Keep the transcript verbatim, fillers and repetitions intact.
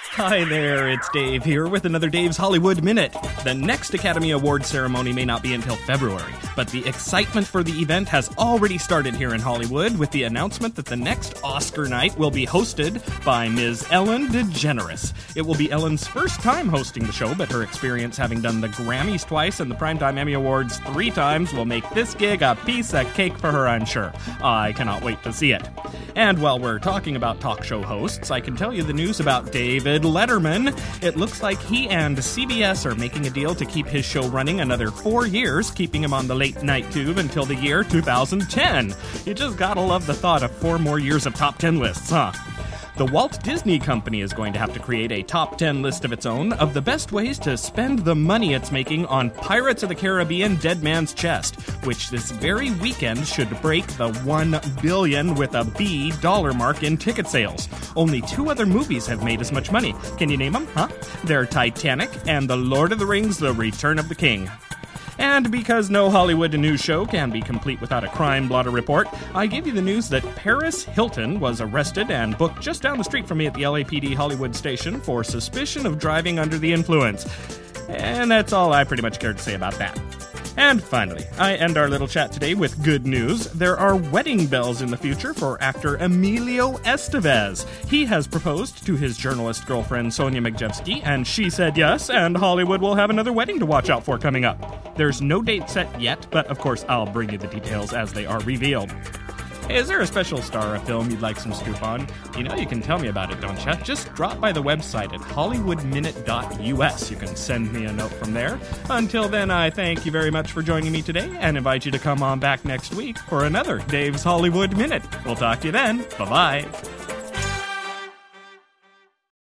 Hi there, it's Dave here with another Dave's Hollywood Minute. The next Academy Awards ceremony may not be until February, but the excitement for the event has already started here in Hollywood with the announcement that the next Oscar night will be hosted by Miz Ellen DeGeneres. It will be Ellen's first time hosting the show, but her experience having done the Grammys twice and the Primetime Emmy Awards three times will make this gig a piece of cake for her, I'm sure. I cannot wait to see it. And while we're talking about talk show hosts, I can tell you the news about David Letterman. It looks like he and C B S are making a deal to keep his show running another four years, keeping him on the late night tube until the year two thousand ten. You just gotta love the thought of four more years of top ten lists, huh? The Walt Disney Company is going to have to create a top ten list of its own of the best ways to spend the money it's making on Pirates of the Caribbean Dead Man's Chest, which this very weekend should break the one billion with a B dollar mark in ticket sales. Only two other movies have made as much money. Can you name them, huh? They're Titanic and The Lord of the Rings: The Return of the King. And because no Hollywood news show can be complete without a crime blotter report, I give you the news that Paris Hilton was arrested and booked just down the street from me at the L A P D Hollywood station for suspicion of driving under the influence. And that's all I pretty much care to say about that. And finally, I end our little chat today with good news. There are wedding bells in the future for actor Emilio Estevez. He has proposed to his journalist girlfriend Sonia Magdevsky, and she said yes, and Hollywood will have another wedding to watch out for coming up. There's no date set yet, but of course I'll bring you the details as they are revealed. Hey, is there a special star or film you'd like some scoop on? You know you can tell me about it, don't you? Just drop by the website at hollywood minute dot U S. You can send me a note from there. Until then, I thank you very much for joining me today and invite you to come on back next week for another Dave's Hollywood Minute. We'll talk to you then. Bye-bye.